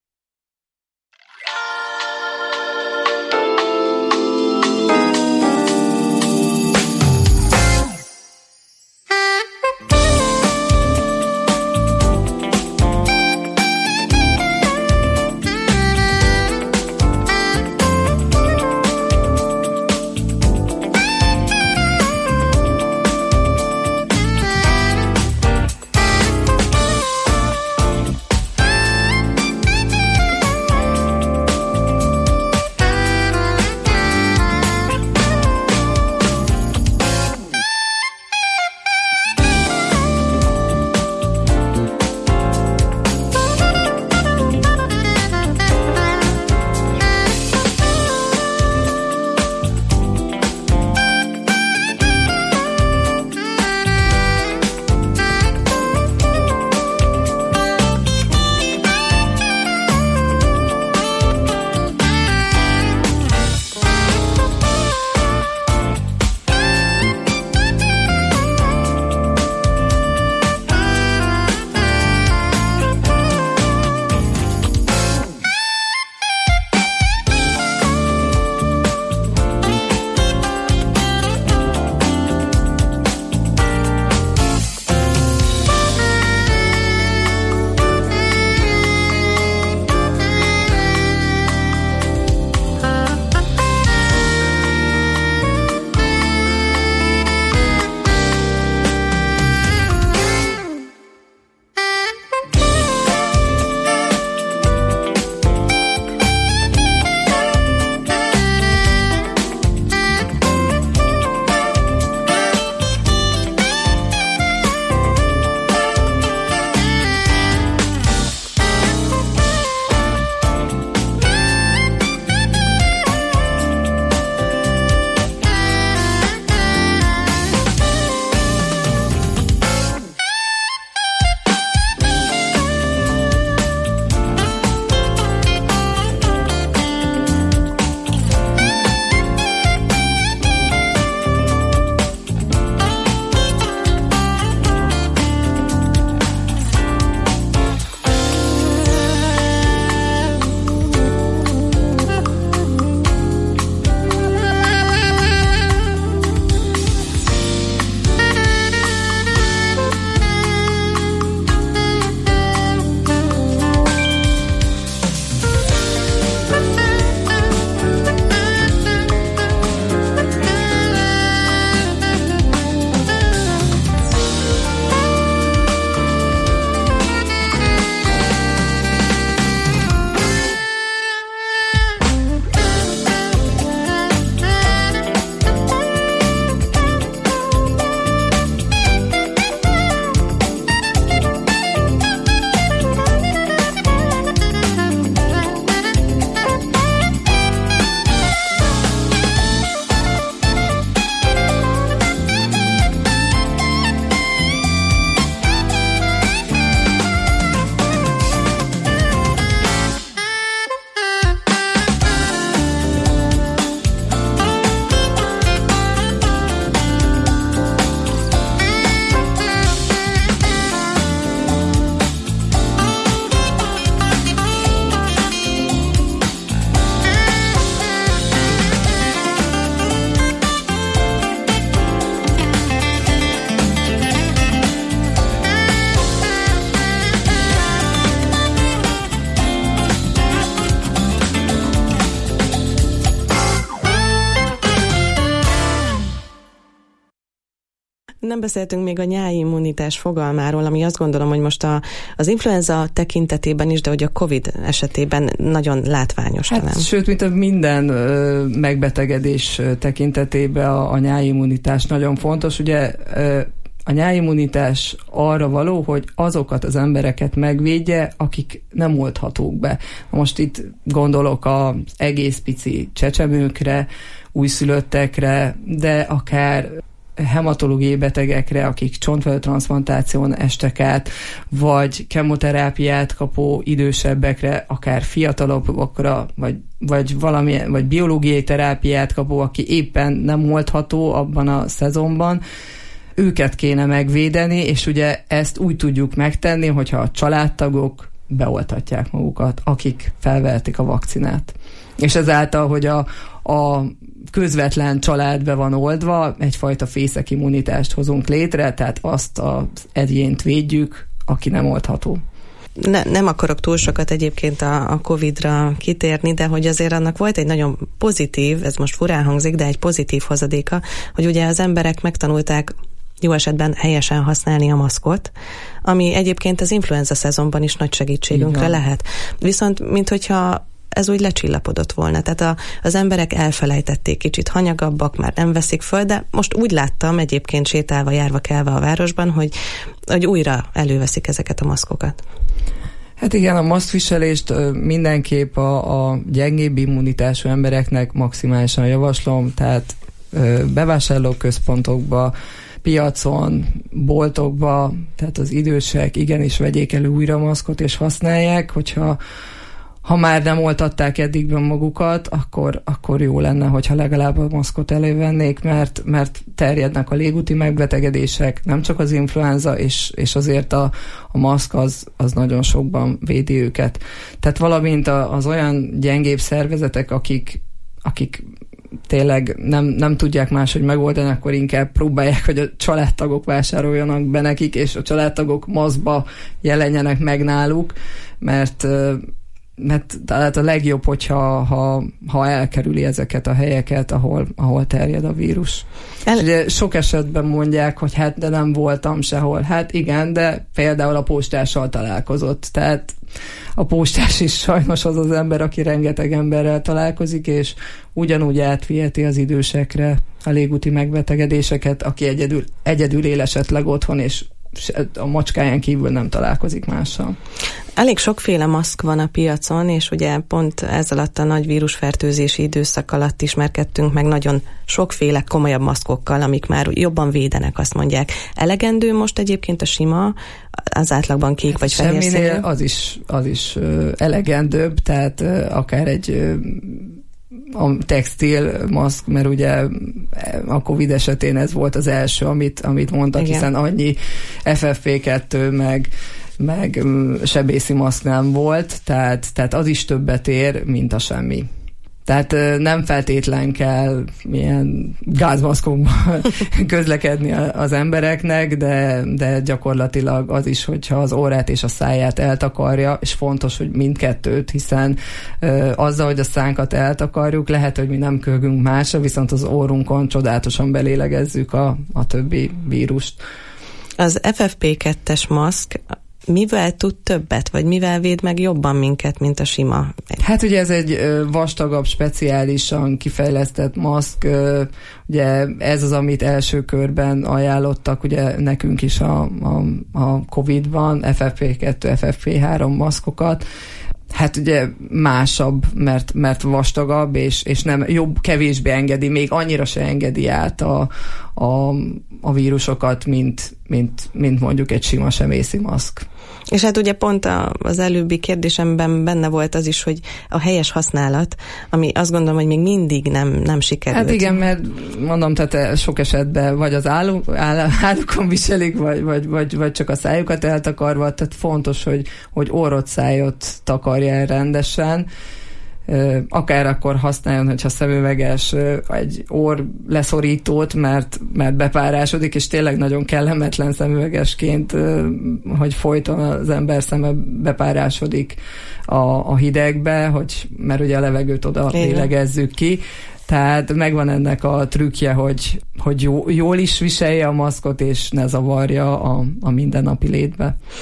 Nem beszéltünk még a nyári immunitás fogalmáról, ami azt gondolom, hogy most a, az influenza tekintetében is, de hogy a Covid esetében nagyon látványos hát, talán. Sőt, mint minden ö, megbetegedés tekintetében a, a nyári immunitás nagyon fontos. Ugye ö, a nyári immunitás arra való, hogy azokat az embereket megvédje, akik nem oldhatók be. Most itt gondolok az egész pici csecsemőkre, újszülöttekre, de akár hematológiai betegekre, akik csontvelőtranszplantáción estek át, vagy kemoterápiát kapó idősebbekre, akár fiatalabbakra, vagy, vagy valamilyen, vagy biológiai terápiát kapó, aki éppen nem oldható abban a szezonban, őket kéne megvédeni, és ugye ezt úgy tudjuk megtenni, hogyha a családtagok beoltatják magukat, akik felvehetik a vakcinát. És ezáltal, hogy a, a közvetlen család be van oldva, egyfajta fészekimmunitást hozunk létre, tehát azt az egyént védjük, aki nem oldható. Ne, nem akarok túl sokat egyébként a, a Covidra kitérni, de hogy azért annak volt egy nagyon pozitív, ez most furán hangzik, de egy pozitív hozadéka, hogy ugye az emberek megtanulták jó esetben helyesen használni a maszkot, ami egyébként az influenza szezonban is nagy segítségünkre igen. lehet. Viszont, mint hogyha ez úgy lecsillapodott volna. Tehát a, az emberek elfelejtették, kicsit hanyagabbak, már nem veszik föl, de most úgy láttam egyébként sétálva, járva, kelve a városban, hogy, hogy újra előveszik ezeket a maszkokat. Hát igen, a maszkviselést mindenképp a, a gyengébb immunitású embereknek maximálisan javaslom, tehát bevásárlóközpontokba, piacon, boltokba, tehát az idősek igenis vegyék elő újra a maszkot és használják, hogyha ha már nem oltatták eddigben magukat, akkor, akkor jó lenne, hogyha legalább a maszkot elővennék, mert, mert terjednek a légúti megbetegedések, nem csak az influenza, és, és azért a, a maszk az, az nagyon sokban védi őket. Tehát valamint az olyan gyengébb szervezetek, akik, akik tényleg nem, nem tudják máshogy megoldani, akkor inkább próbálják, hogy a családtagok vásároljanak be nekik, és a családtagok maszkba jelenjenek meg náluk, mert mert tehát a legjobb, hogyha ha, ha elkerüli ezeket a helyeket, ahol, ahol terjed a vírus. El... Ugye sok esetben mondják, hogy hát de nem voltam sehol. Hát igen, de például a postással találkozott. Tehát a postás is sajnos az az ember, aki rengeteg emberrel találkozik, és ugyanúgy átviheti az idősekre a légúti megbetegedéseket, aki egyedül, egyedül él esetleg otthon, és a macskáján kívül nem találkozik mással. Elég sokféle maszk van a piacon, és ugye pont ez alatt a nagy vírusfertőzési időszak alatt ismerkedtünk meg nagyon sokféle komolyabb maszkokkal, amik már jobban védenek, azt mondják. Elegendő most egyébként a sima, az átlagban kék hát vagy fehér színű? Az is, az is uh, elegendőbb, tehát uh, akár egy uh, a textil maszk, mert ugye a Covid esetén ez volt az első, amit, amit mondtak, igen. Hiszen annyi ef ef pé kettő meg, meg sebészi maszk nem volt, tehát, tehát az is többet ér, mint a semmi. Tehát nem feltétlen kell milyen gázmaszkokban közlekedni az embereknek, de, de gyakorlatilag az is, hogyha az orrát és a száját eltakarja, és fontos, hogy mindkettőt, hiszen ö, azzal, hogy a szánkat eltakarjuk, lehet, hogy mi nem köhögünk másra, viszont az orrunkon csodálatosan belélegezzük a, a többi vírust. Az ef ef pé kettes maszk mivel tud többet, vagy mivel véd meg jobban minket, mint a sima? Hát ugye ez egy vastagabb, speciálisan kifejlesztett maszk, ugye ez az, amit első körben ajánlottak, ugye nekünk is a, a, a Covid-ban, ef ef pé kettő, ef ef pé három maszkokat. Hát ugye másabb, mert, mert vastagabb, és, és nem jobb, kevésbé engedi, még annyira se engedi át a, a, a vírusokat, mint, mint, mint mondjuk egy sima sebészi maszk. És hát ugye pont a, az előbbi kérdésemben benne volt az is, hogy a helyes használat, ami azt gondolom, hogy még mindig nem, nem sikerült. Hát igen, mert mondom, tehát sok esetben vagy az álluk, áll, állukon viselik, vagy, vagy, vagy, vagy csak a szájukat eltakarva, tehát fontos, hogy, hogy orrot, szájot takarja el rendesen, akár akkor használjon, hogyha szemüveges, egy orr leszorítót, mert, mert bepárásodik, és tényleg nagyon kellemetlen szemüvegesként, hogy folyton az ember szeme bepárásodik a, a hidegbe, hogy, mert ugye a levegőt oda lélegezzük ki. Tehát megvan ennek a trükkje, hogy, hogy jó, jól is viselje a maszkot, és ne zavarja a, a mindennapi létbe.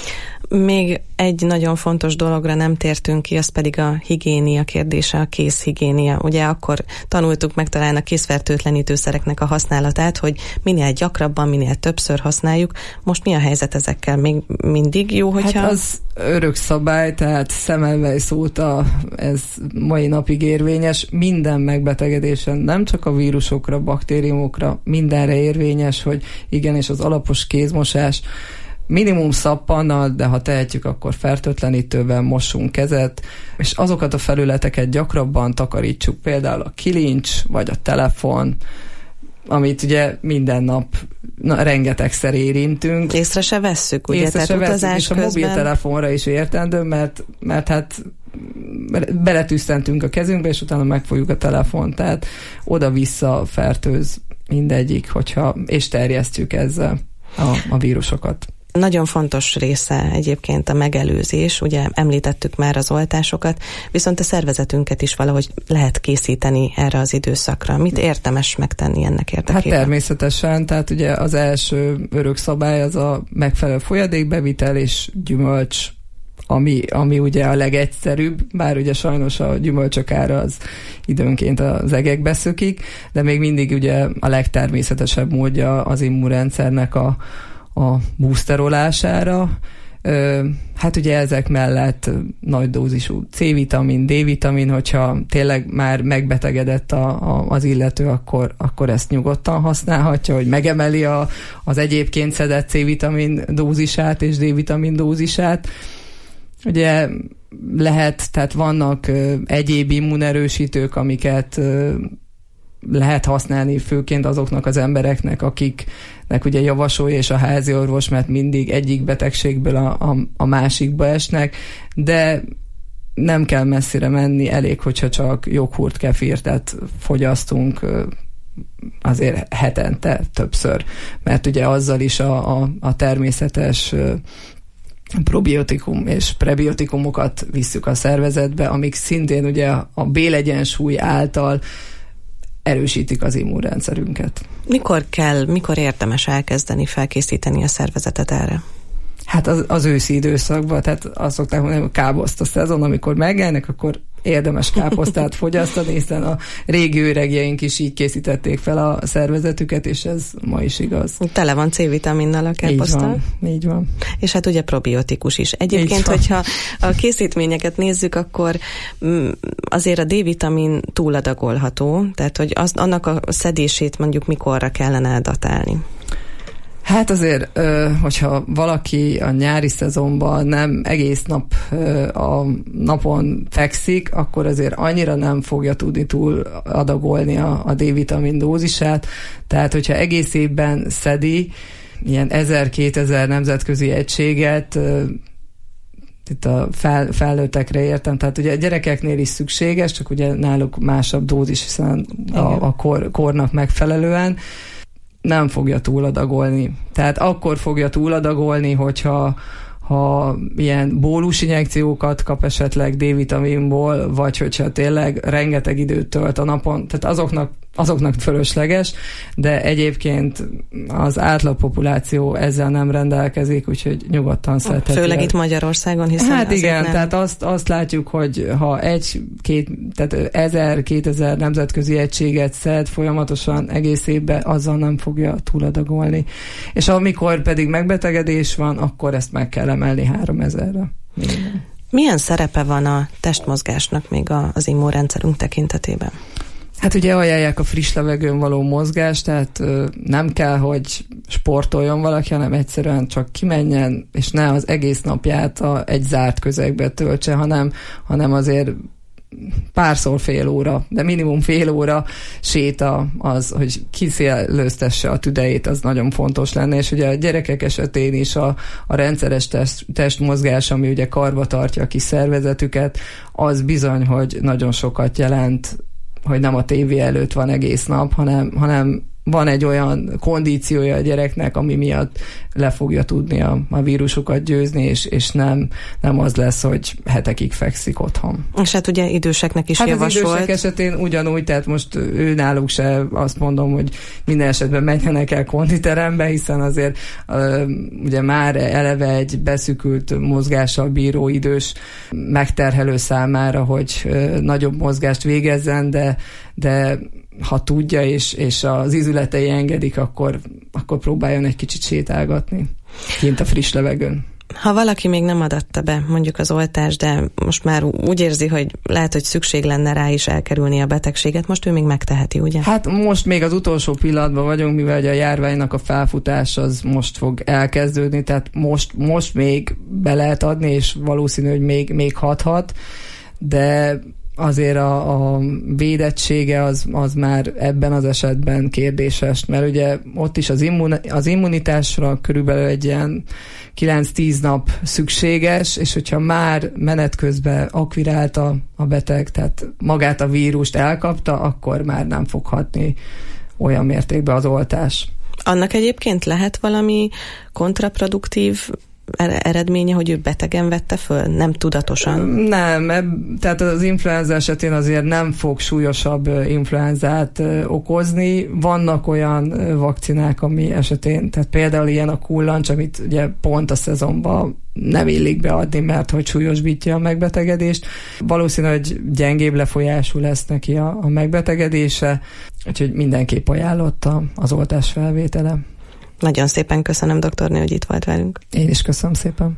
Még egy nagyon fontos dologra nem tértünk ki, az pedig a higiénia kérdése, a kézhigiénia. Ugye akkor tanultuk meg talán a kézfertőtlenítőszereknek a használatát, hogy minél gyakrabban, minél többször használjuk. Most mi a helyzet ezekkel? Még mindig jó, hogyha... Hát az örök szabály, tehát Semmelweis óta ez mai napig érvényes. Minden megbetegedésen, nem csak a vírusokra, baktériumokra, mindenre érvényes, hogy igenis az alapos kézmosás, minimum szappannal, de ha tehetjük, akkor fertőtlenítővel mossunk kezet, és azokat a felületeket gyakrabban takarítsuk, például a kilincs, vagy a telefon, amit ugye minden nap na, rengetegszer érintünk. Észre se vesszük, ugye? Észre se vesszük, és közben... a mobiltelefonra is értendő, mert, mert hát beletűztentünk a kezünkbe, és utána megfogjuk a telefont, tehát oda-vissza fertőz mindegyik, hogyha, és terjesztjük ezzel a, a vírusokat. Nagyon fontos része egyébként a megelőzés, ugye említettük már az oltásokat, viszont a szervezetünket is valahogy lehet készíteni erre az időszakra. Mit érdemes megtenni ennek érdekében? Hát természetesen, tehát ugye az első örök szabály az a megfelelő folyadékbevitel és gyümölcs, ami, ami ugye a legegyszerűbb, bár ugye sajnos a gyümölcsök ára az időnként az egekbe szökik, de még mindig ugye a legtermészetesebb módja az immunrendszernek a a boosterolására. Hát ugye ezek mellett nagy dózisú C-vitamin, D-vitamin, hogyha tényleg már megbetegedett a, a, az illető, akkor, akkor ezt nyugodtan használhatja, hogy megemeli a, az egyébként szedett C-vitamin dózisát és D-vitamin dózisát. Ugye lehet, tehát vannak egyéb immunerősítők, amiket lehet használni főként azoknak az embereknek, akiknek ugye javasolja és a házi orvos, mert mindig egyik betegségből a, a, a másikba esnek, de nem kell messzire menni, elég, hogyha csak joghurt, kefirtet fogyasztunk azért hetente többször, mert ugye azzal is a, a, a természetes probiotikum és prebiotikumokat visszük a szervezetbe, amik szintén ugye a bélegyensúly által erősítik az immunrendszerünket. Mikor kell, mikor érdemes elkezdeni felkészíteni a szervezetet erre? Hát az, az őszi időszakban, tehát azt szokták mondani, hogy káposzta szezon, amikor megjelnek, akkor érdemes káposztát fogyasztani, hiszen a régi öregjeink is így készítették fel a szervezetüket, és ez ma is igaz. Tele van C-vitaminnal a káposzta. Így van, így van. És hát ugye probiotikus is. Egyébként, hogyha a készítményeket nézzük, akkor azért a D-vitamin túladagolható, tehát hogy az, annak a szedését mondjuk mikorra kellene eldatálni. Hát azért, hogyha valaki a nyári szezonban nem egész nap a napon fekszik, akkor azért annyira nem fogja tudni túl adagolni a, a D-vitamin dózisát. Tehát, hogyha egész évben szedi ilyen ezer-kétezer nemzetközi egységet, itt a fel, felnőttekre értem, tehát ugye a gyerekeknél is szükséges, csak ugye náluk másabb dózis, hiszen a, a kor, kornak megfelelően nem fogja túladagolni. Tehát akkor fogja túladagolni, hogyha ha ilyen bólus injekciókat kap esetleg D-vitaminból, vagy hogyha tényleg rengeteg időt tölt a napon, tehát azoknak, azoknak fölösleges, de egyébként az átlag populáció ezzel nem rendelkezik, úgyhogy nyugodtan szedheti. Főleg itt Magyarországon, hiszen hát igen, nem... tehát azt, azt látjuk, hogy ha egy-két, tehát ezer-kétezer nemzetközi egységet szed folyamatosan egész évben, azzal nem fogja túladagolni. És amikor pedig megbetegedés van, akkor ezt meg kell emelni háromezerre. Milyen szerepe van a testmozgásnak még az immunrendszerünk tekintetében? Hát ugye ajánlják a friss levegőn való mozgást, tehát ö, nem kell, hogy sportoljon valaki, hanem egyszerűen csak kimenjen, és ne az egész napját a, egy zárt közegbe töltse, hanem, hanem azért párszor fél óra, de minimum fél óra séta az, hogy kiszélőztesse a tüdejét, az nagyon fontos lenne, és ugye a gyerekek esetén is a, a rendszeres test, testmozgás, ami ugye karba tartja a kis szervezetüket, az bizony, hogy nagyon sokat jelent, hogy nem a tévé előtt van egész nap, hanem, hanem van egy olyan kondíciója a gyereknek, ami miatt le fogja tudni a, a vírusokat győzni, és, és nem, nem az lesz, hogy hetekig fekszik otthon. És hát ugye időseknek is hát javasolt. Az idősek esetén ugyanúgy, tehát most ő náluk se azt mondom, hogy minden esetben menjenek el konditerembe, hiszen azért uh, ugye már eleve egy beszűkült mozgással bíró idős megterhelő számára, hogy uh, nagyobb mozgást végezzen, de, de ha tudja, és, és az izületei engedik, akkor, akkor próbáljon egy kicsit sétálgatni kint a friss levegőn. Ha valaki még nem adatta be mondjuk az oltást, de most már úgy érzi, hogy lehet, hogy szükség lenne rá is elkerülni a betegséget, most ő még megteheti, ugye? Hát most még az utolsó pillanatban vagyunk, mivel a járványnak a felfutás az most fog elkezdődni, tehát most, most még be lehet adni, és valószínű, hogy még, még hathat, de azért a, a védettsége az, az már ebben az esetben kérdéses, mert ugye ott is az, immun, az immunitásra körülbelül egy ilyen kilenc-tíz nap szükséges, és hogyha már menet közben akvirálta a beteg, tehát magát a vírust elkapta, akkor már nem fog hatni olyan mértékben az oltás. Annak egyébként lehet valami kontraproduktív eredménye, hogy ő betegen vette föl, nem tudatosan? Nem, tehát az influenza esetén azért nem fog súlyosabb influenzát okozni. Vannak olyan vakcinák, ami esetén, tehát például ilyen a kullancs, amit ugye pont a szezonban nem illik beadni, mert hogy súlyosbítja a megbetegedést. Valószínű, hogy gyengébb lefolyású lesz neki a, a megbetegedése, úgyhogy mindenképp ajánlott az oltás felvétele. Nagyon szépen köszönöm, doktornő, hogy itt volt velünk. Én is köszönöm szépen.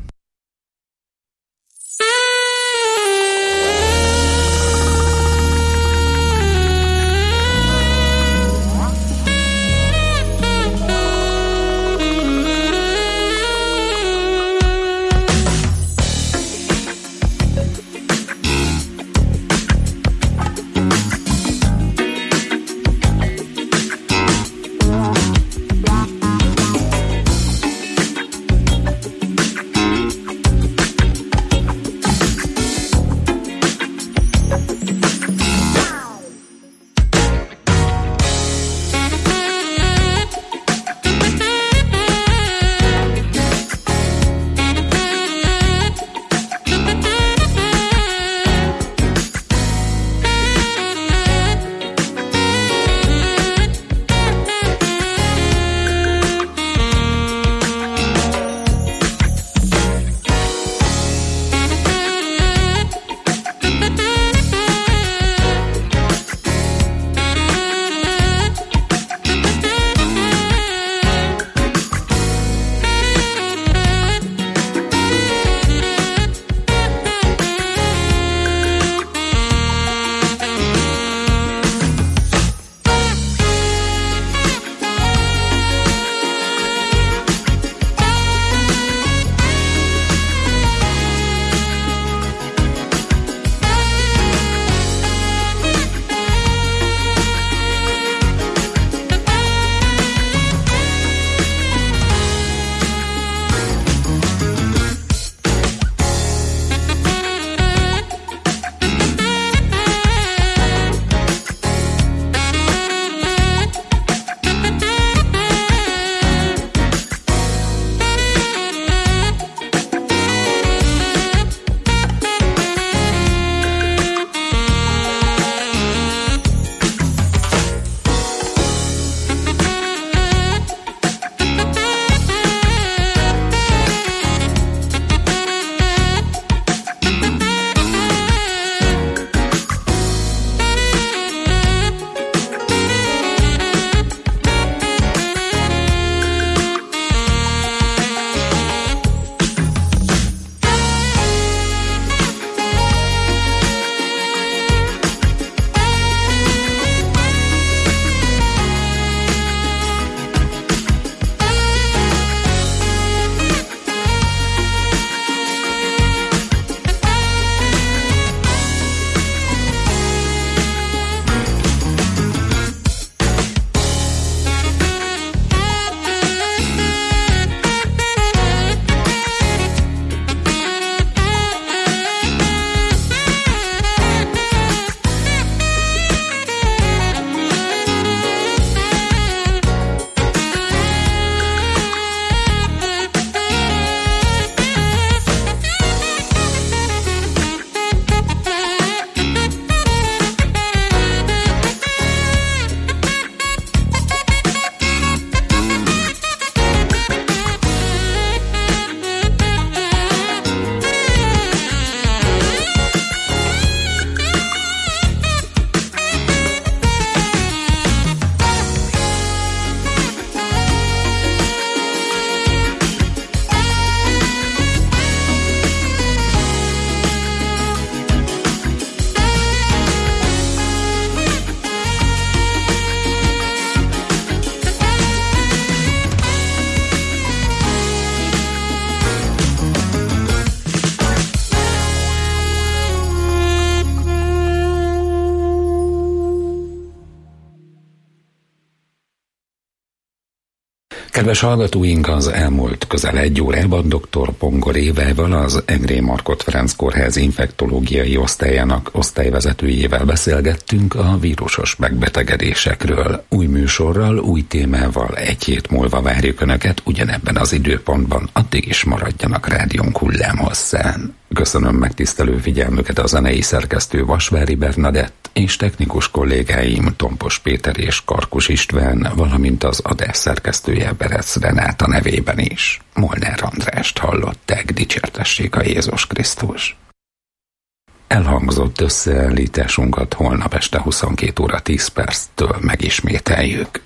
Kedves hallgatóink, az elmúlt közel egy órában dr. Pongor Évával, az Egré Markhot Ferenc Kórház infektológiai osztályának osztályvezetőjével beszélgettünk a vírusos megbetegedésekről. Új műsorral, új témával egy hét múlva várjuk Önöket ugyanebben az időpontban, addig is maradjanak rádiónk hullámhosszán. Köszönöm megtisztelő figyelmüket a zenei szerkesztő Vasvári Bernadett és technikus kollégáim Tompos Péter és Karkus István, valamint az adás szerkesztője Berec Renáta nevében is. Molnár Andrást hallották, dicsértessék a Jézus Krisztus. Elhangzott összeállításunkat holnap este huszonkét óra tíz perctől megismételjük.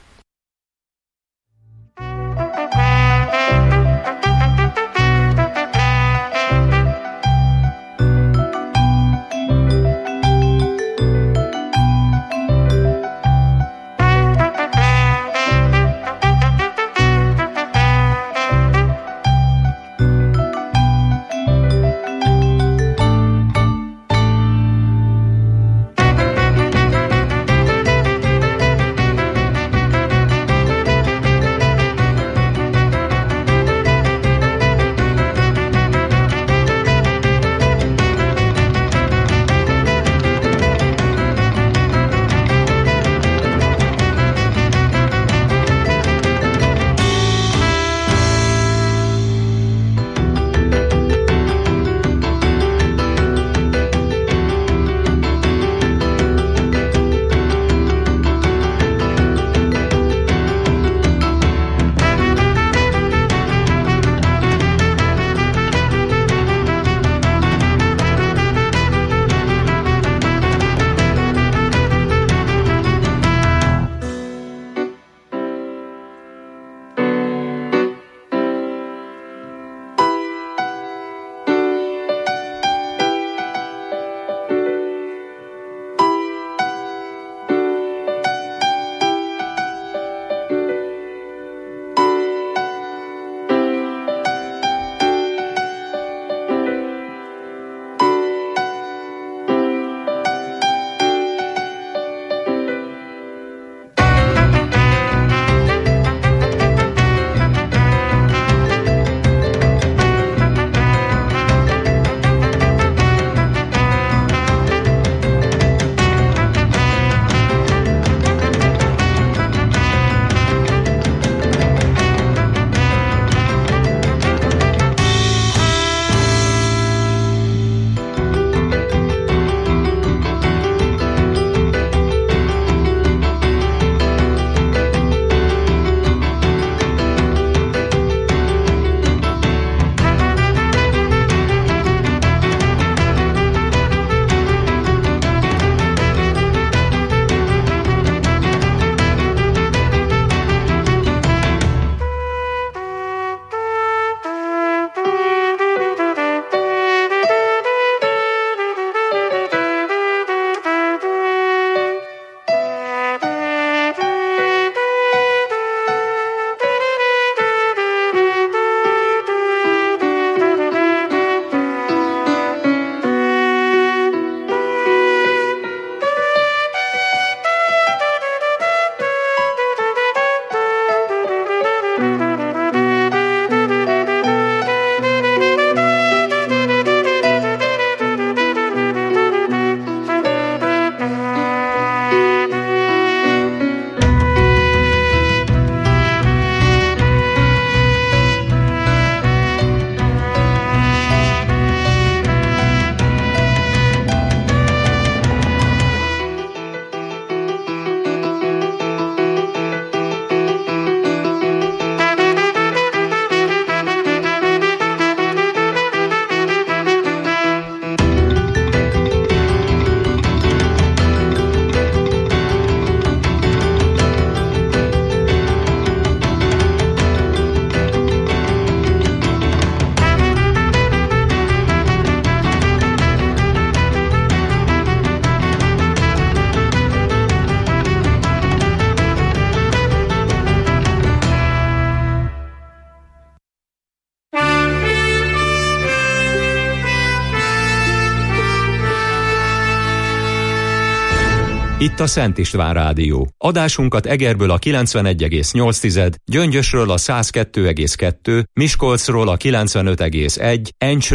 Itt a Szent István Rádió. Adásunkat Egerből a kilencvenegy egész nyolc, Gyöngyösről a száz kettő egész kettő, Miskolcról a kilencvenöt egész egy, Encsről